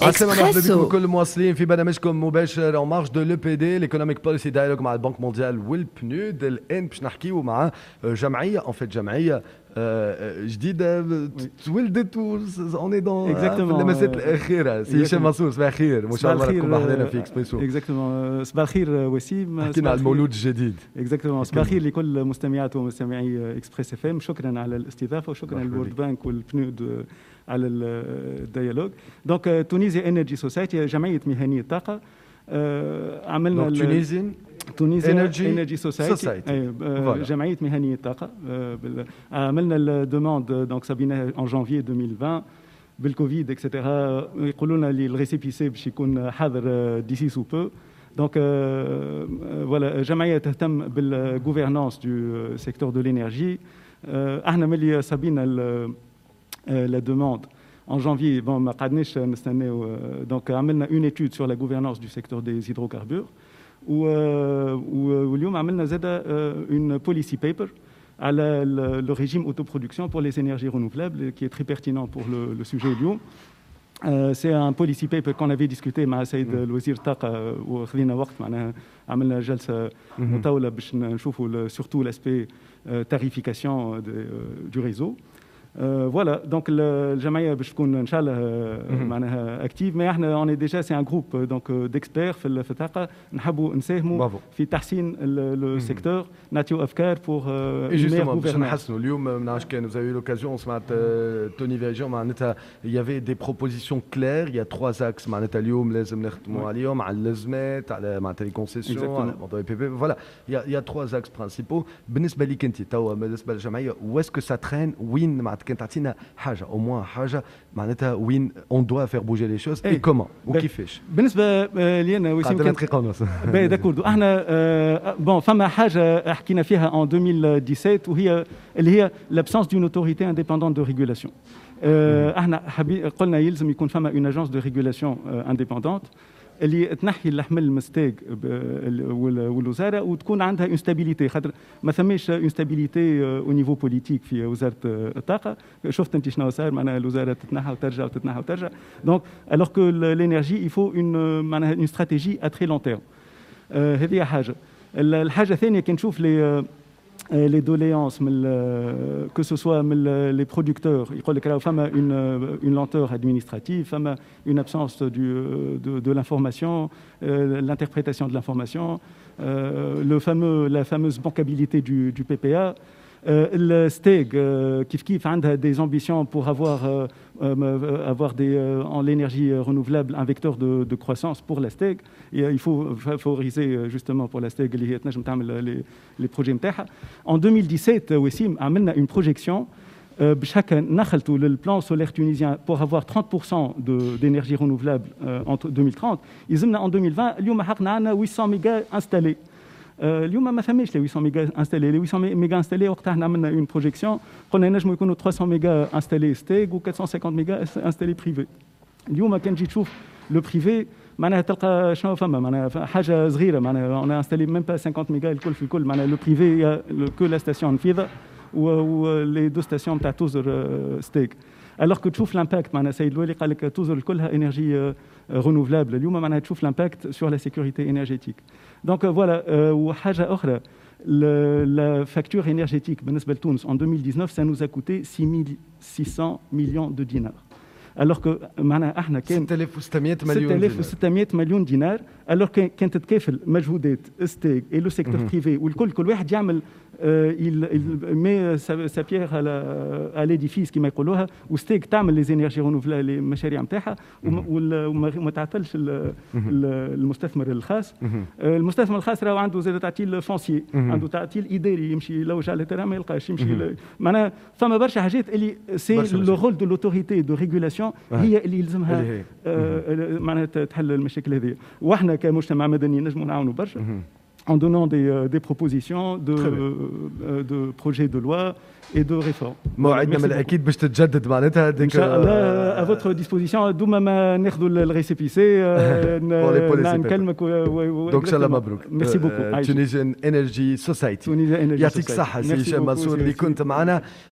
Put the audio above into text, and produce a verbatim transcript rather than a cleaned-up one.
عسلامة مرحبا بكم إكسبريسو. كل المواصلين في برنامجكم مباشر اون مارش دو لو بي دي الايكونوميك بوليسي دايلوج مع البنك مونديال والبنود. الان باش نحكيو مع جمعيه اون فيت جمعيه آه، جديده تولدت اوني دون في اللمسات الاخيره. سي هشام منصور، صباح الخير، ما شاء الله راكم حضرنا في اكسبريسو. اكزاكتومون. صباح الخير وسيم. حكينا على المولود الجديد. اكزاكتومون. صباح الخير لكل مستمعات ومستمعي اكسبريس اف ام. شكرا على الاستضافه وشكرا للورد بانك والبنود على الديالوج. دونك تونيزيا انرجي سوسايتي جمعيه مهنيه طاقه. عملنا تونيزيان تونيزيا انرجي انرجي سوسايتي جمعيه مهنيه طاقه. عملنا الدوموند دونك سابينا ان جانفي ألفين وعشرين بالكوفيد اكسيتيرا. يقولوا لنا اللي الريسيبيسي باش يكون حاضر ديسي سو بو. دونك فوالا جمعيه تهتم بالغوفرنانس دو سيكتور دو لينيرجي. احنا ملي سابينا la demande en janvier, bon, ما قعدناش نستناو. دونك عملنا une étude sur la gouvernance du secteur des hydrocarbures و واليوم عملنا زاده une policy paper على le régime autoproduction pour les énergies renouvelables qui est très pertinent pour le, le sujet اليوم. Euh, c'est un policy paper qu'on avait discuté مع سيد الوزير الطاقة وخذينا وقت معناها عملنا جلسة مطولة باش نشوفوا surtout l'aspect tarification du réseau. فوالا دونك الجمعيه باش تكون ان شاء الله معناها اكتيف. ما احنا اون ديجا سي ان جروب دونك ديكسبير في الطاقه نحبوا نساهموا في تحسين لو سيكتور، نعطيو افكار بور جوستومون باش نحسنوا. اليوم ما نعرفش كان vous avez eu l'occasion سمعت توني فيجون معناتها il y avait des propositions claires. il y a trois axes معناتها اليوم لازم نخدموا عليهم، على اللازمات، على معناتها لي كونسيسيون، على موضوع البي بي. فوالا il y a il y a trois axes principaux. بالنسبه ليك انت توا بالنسبه للجمعيه واسكو سا ترين وين معناتها كان تعطينا حاجه او موان حاجه معناتها وين اون دوا فير بوجي لي شوز اي كومون وكيفاش. بالنسبه لي انا وسيم كان دقيقه ونص باهي داكوردو. احنا بون فما حاجه حكينا فيها ان ألفين وسبعطاش وهي اللي هي لابسونس دون اوتوريتي انديبوندونت دو ريغولاسيون. احنا قلنا يلزم يكون فما اون اجونس دو ريغولاسيون انديبوندونت اللي تنحي اللحم المستاج والوزاره وتكون عندها اون ستابيليتي، خاطر ما ثماش اون ستابيليتي او نيفو بوليتيك في وزاره الطاقه. شفت انت شنو صار معناها الوزاره تتنحى وترجع وتتنحى وترجع. دونك الوغ كو لينيرجي يفو اون معناها اون استراتيجي ا تري لون تيرم. هذه حاجه. الحاجه الثانيه كي نشوف لي les doléances que ce soit les producteurs يقول لك راهو فما une une lenteur administrative, فما une absence du de de l'information, l'interprétation de l'information, le fameux la fameuse bancabilité du du P P A. Le STEG كيف كيف عندها des ambitions pour avoir avoir des en l'énergie renouvelable un vecteur de de croissance pour la STEG. Il faut favoriser justement pour la STEG اللي هي تنجم تعمل les les projets نتاعها. En ألفين وسبعطاش وسيم عملنا une projection باش هكا نخلطوا للبلان سولير تونيزيان pour avoir trente pour cent de d'énergie renouvelable entre deux mille trente. يلزمنا en deux mille vingt. اليوم حقنا عندنا huit cents ميجا انستالي. اليوم ما فهميش لي huit cents ميجا انستالي. لي huit cents ميجا انستالي وقتها احنا عملنا اون بروجيكسيون قلنا نجموا يكونوا trois cents ميجا انستالي ستيج و quatre cent cinquante ميجا انستالي بريفي. اليوم كان تجي تشوف لو بريفي معناها تلقى شنو فما معناها حاجه صغيره معناها اون انستالي ميم با cinquante ميجا الكل في الكل. معناها لو بريفي كو لا ستاسيون نفيذه ولي دو ستاسيون تاع توزر ستيج. alors que تشوف لامباكت معناها سيد الوالي قال لك توزر كلها انرجي رينوفلابل. اليوم معناها تشوف لامباكت سور لا سيكوريتي انرجيتيك. دونك فوالا. وحاجه اخرى la facture énergétique بالنسبه لتونس en deux mille dix-neuf ça nous a coûté six mille six cents millions de dinars. alors que معناها احنا كان ستة آلاف وستمائة مليون ستة آلاف وستمائة مليون دينار. alors كانت تتكافل مجهودات ستيك et le secteur privé والكل كل واحد يعمل il met sa pierre à l'édifice كما يقولوها. وستيك تعمل لي زينيرجي رينوفلابل المشاريع نتاعها وما تعطلش المستثمر الخاص. المستثمر الخاص راهو عنده زاد تعطيل فونسي، عنده تعطيل اداري، يمشي يلوج على الترام ما يلقاش يمشي. معناها فما برشا حاجات اللي سي لو رول دو لوتوريتي دو ريغولاسيون هي اللي يلزمها معناها تحل المشاكل هذه. واحنا كمجتمع مدني نجموا نعاونوا برشا en donnant des, euh, des propositions de, euh, de projets de loi et de réformes. موعدنا من الأكيد باش تتجدد معناتها هذيك. إن شاء الله à votre disposition. دوما ما ناخذوا الريسيبيسي نكلمك. دونك إن شاء الله مبروك. ميرسي بوكو. تونيزيان انرجي سوسايتي. يعطيك الصحة سي هشام منصور اللي كنت معنا.